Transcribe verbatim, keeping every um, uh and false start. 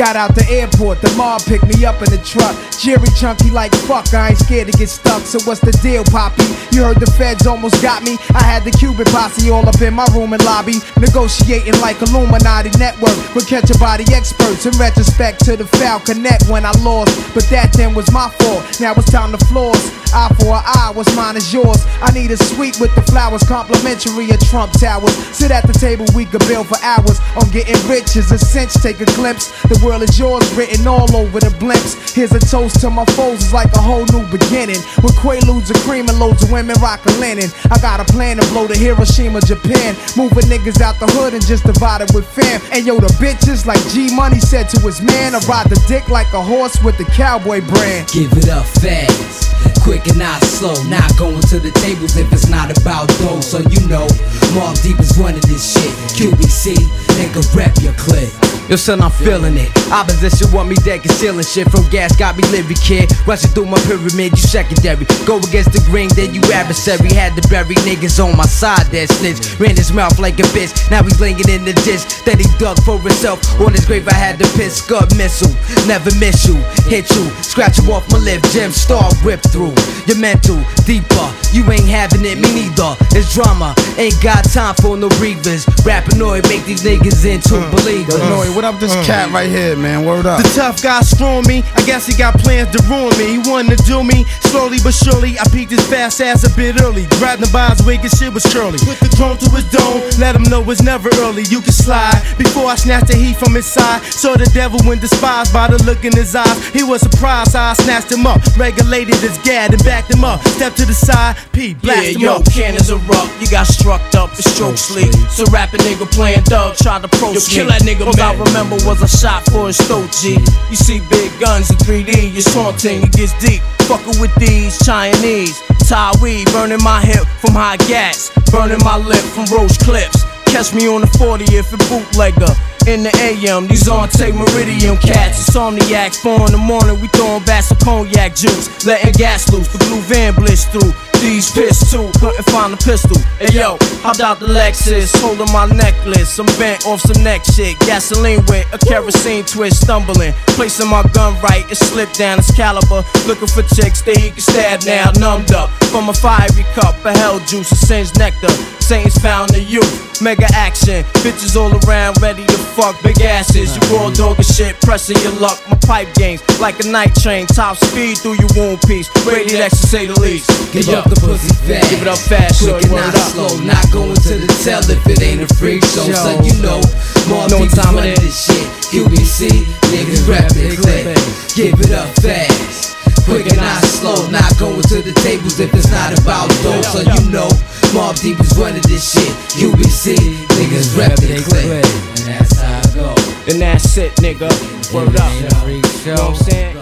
Got out the airport, the mob picked me up in the truck. Jerry chunky like fuck, I ain't scared to get stuck. So what's the deal, Poppy? You heard the feds almost got me. I had the Cuban posse all up in my room and lobby, negotiating like Illuminati network with catch a body experts. In retrospect to the Falcon Net when I lost, but that then was my fault. Now it's time to floors. Eye for an eye, what's mine is yours. I need a suite with the flowers, complimentary at Trump Towers. Sit at the table, we could build for hours. On getting rich is a cinch, take a glimpse. The world is yours, written all over the blimps. Here's a toast to my foes, it's like a whole new beginning. With Quaaludes and cream and loads of women rockin' linen. I got a plan to blow to Hiroshima, Japan. Moving niggas out the hood and just divide it with fam. And yo, the bitches like G Money said to his man, I ride the dick like a horse with the cowboy brand. Give it up fast, quick and not slow. Not going to the tables if it's not about those. So you know, Mobb Deep is running this shit. Q B C, nigga, rep your clique. Yo son, I'm feeling it. Opposition want me dead concealing shit. From gas got me living, kid. Rushing through my pyramid, you secondary. Go against the green, then you adversary. Had to bury niggas on my side that snitch. Ran his mouth like a bitch, now he's laying in the ditch. Then he dug for himself. On his grave I had to piss. Scud missile, never miss you. Hit you, scratch you off my lip. Gem star rip through your mental, deeper. You ain't having it, me neither. It's drama, ain't got time for no breathers. Rappanoid make these niggas into uh, believers. Uh, What up, this uh. cat right here, man? Word up. The tough guy screwing me. I guess he got plans to ruin me. He wanted to do me slowly but surely. I peeked his fast ass a bit early. Grabbed the by his wig and shit was curly. Put the drone to his dome. Let him know it's never early. You can slide before I snatched the heat from his side. Saw the devil when despised by the look in his eyes. He was surprised how I snatched him up. Regulated his gad and backed him up. Stepped to the side. P blast yeah, him yo, up. cannons erupt. You got struck up. It's stroke sleep. So rap a nigga playing Doug. Tried to pro. Yo, kill that nigga, man. I remember was a shot for his throat, G. You see big guns in three D, it's haunting, it gets deep. Fucking with these Chinese. Thai weed, burning my hip from high gas. Burning my lip from roach clips. Catch me on the forty if it bootlegger. In the A M, these on take Meridian cats. Insomniacs, four in the morning, we throwing bats of cognac juice. Letting gas loose, the blue van blitz through. These piss too, couldn't find a pistol. Hey yo, hopped out the Lexus, holding my necklace. I'm bent off some neck shit. Gasoline with a kerosene twist, stumbling. Placing my gun right, it slipped down its caliber. Looking for chicks that he can stab now, numbed up. From a fiery cup, a hell juice, a singed nectar. Saints found the youth. Mega action, bitches all around, ready to fuck big asses. You raw dog and shit, pressing your luck. My pipe games, like a night train, top speed through your wound piece. Rated X to say the least. Give up the pussy fast, give it up fast, quick and not slow. Not going to the tell if it ain't a freak show. So you know, more no people time running this shit. Q B C, niggas rap it click. Give it up fast, quick and not slow. Not going to the tables if it's not about those. So you know, Mobb Deep is running this shit. Q B C, niggas rap it click. And that's how I go. And that's it, nigga. Word up. You know what I'm saying?